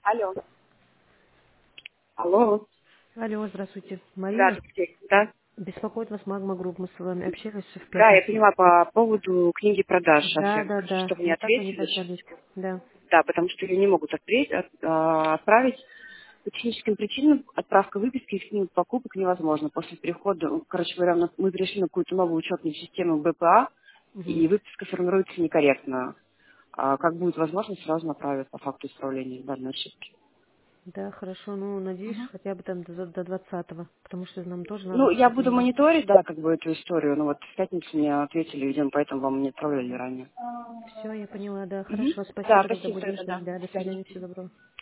Алло. Алло. Алло, здравствуйте. Марина, Здравствуйте. Да? беспокоит вас Магма Групп. Мы с вами общались в Да, я пятницу. поняла по поводу книги продаж. Сейчас Да, я да, скажу, да. что вы не Никак вы не ответили. дождались. Да. Да, потому что ее не могут отправить. По техническим причинам отправка выписки из книг покупок невозможна. После перехода, короче говоря, мы перешли на какую-то новую учетную систему БПА, Мгм. и выписка формируется некорректно. Как будет возможно, сразу направят по факту исправления данной ошибки. Да, хорошо. Ну, надеюсь, хотя бы там до 20-го, потому что нам тоже надо Ну, я буду действительно. мониторить, да, как бы эту историю. Но вот в пятницу мне ответили, видимо, поэтому вам не отправляли ранее. Все, я поняла, да. Мгм. Хорошо, Да, спасибо, тогда спасибо будем тогда, ждать. да. Да, До до свидания. свидания, всего доброго.